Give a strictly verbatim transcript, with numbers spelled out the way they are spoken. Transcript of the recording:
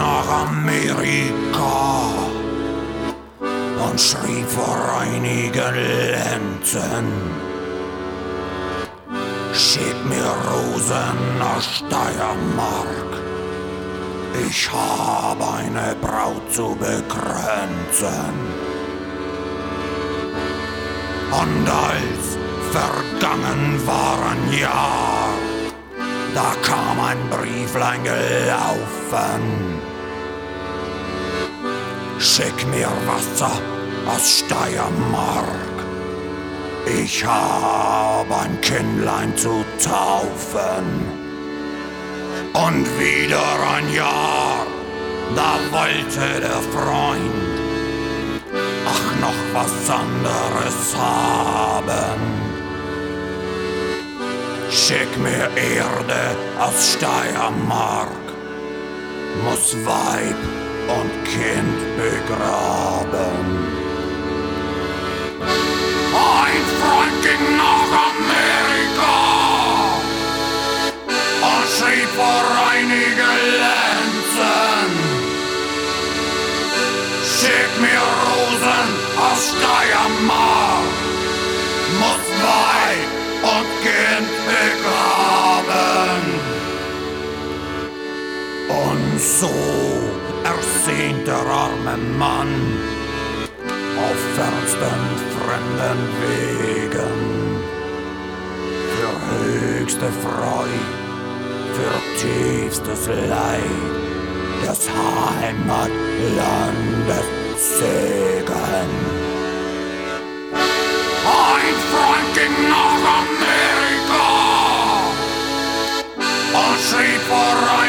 nach Amerika und schrieb vor einigen Lenten: Schick mir Rosen nach Steiermark, ich hab eine Braut zu bekränzen. Und als vergangen war ein Jahr, da kam ein Brieflein gelaufen: Schick mir Wasser aus Steiermark, ich hab ein Kindlein zu taufen. Und wieder ein Jahr, da wollte der Freund ach noch was anderes haben. Schick mir Erde aus Steiermark, muss Weib und Kind begraben. Ein Freund ging nach Amerika und schrieb vor einige Lenzen: Schick mir Rosen aus Steiermark, muss Weib und Kind begraben. Und so ersehnt der arme Mann auf fernsten fremden Wegen für höchste Freude, für tiefstes Leid des Heimatlandes Segen. Ein Freund ging nach Amerika und schrieb vor